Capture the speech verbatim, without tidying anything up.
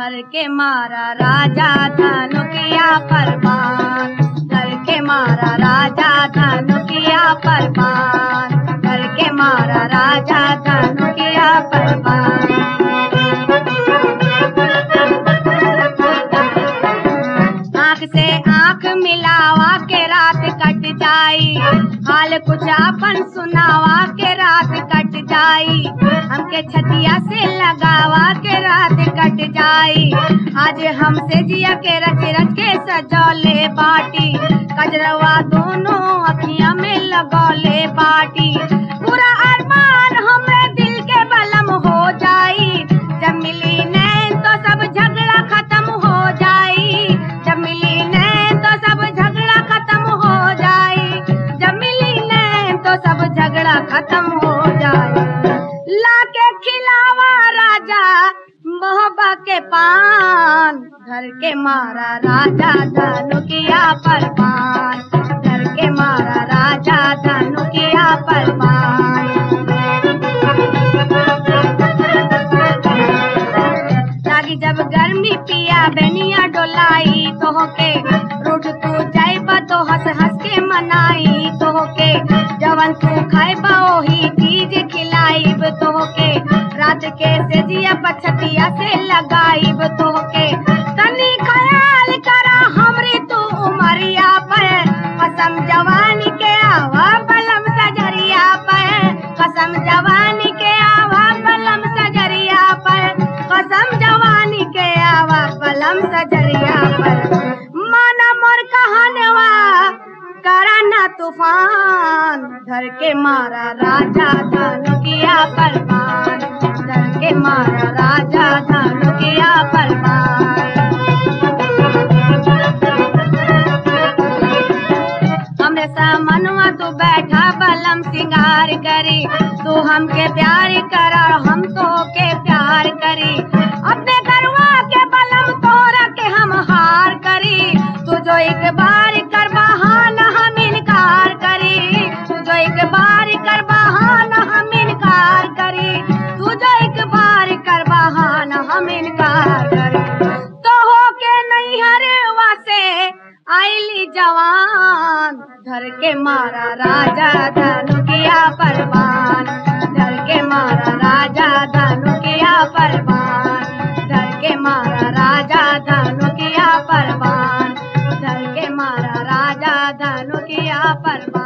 धर के मारा राजा धनुकिया परवान, धर के मारा राजा धनुकिया परवान, धर के मारा राजा धनुकिया परवान। आँख से आँख मिलावा के रात कट जाई, हाल कुछ अपन सुनावा के रात कट जाई, हमके छतिया से लगावा के रात कट जाई। आज हमसे जिया के रच रच के सजौले बाटी, कजरवा दोनों अखियां में लगौले बाटी। पूरा अरमान हमरे दिल के बलम हो जाई, जब मिली नैन तो सब झगड़ा खत्म हो जाई, जब मिली नैन तो सब झगड़ा खत्म हो जाई, जब मिली नैन तो सब झगड़ा खत्म हो जाई। लाके खिलावा राजा मोहब्बा के पान, धर के मारा राजा धनुकिया परवान, धर के मारा राजा धनुकिया परवान। लागी जब गर्मी पिया बेनिया डोलाई, तोहके रूठ तू जाइबा तो हंस हंस के मनाई, तोहके जवन तू खाइबा ओही चीज खिलाइब, तोहके रात के से जिया पछतिया से लगाइब, तोहके तनी ख्याल करा हमरी तू उमरिया पर, कसम जवानी के आवा बलम सजरिया पर, कसम जवानी के आवा बलम सजरिया पर, कसम जवानी के आवा बलम सजरिया पर। माना मोर कहनवा करा ना तूफान, धर के मारा राजा धनुकिया परवान, धर के मारा राजा धनुकिया परवान। हमरे सामनवा तू बैठा बलम सिंगार करी, तू हमके प्यार करा हम तो के प्यार करी, अपने गरवा के बलम तोरा के हम हार करी। तू जो एक बार कर बहाना हम इनकार करी, तू जो एक बार कर बहाना हम इनकार करी, तू जो एक बार कर बहाना हम इनकार करी। तो हो के नहीं हरवा से आईली जवान, धर के मारा राजा धनुकिया परवान, धर के मारा राजा धनुकिया परवान, धर के मारा राजा धनुकिया परवान, धर के मारा राजा धनुकिया परवान।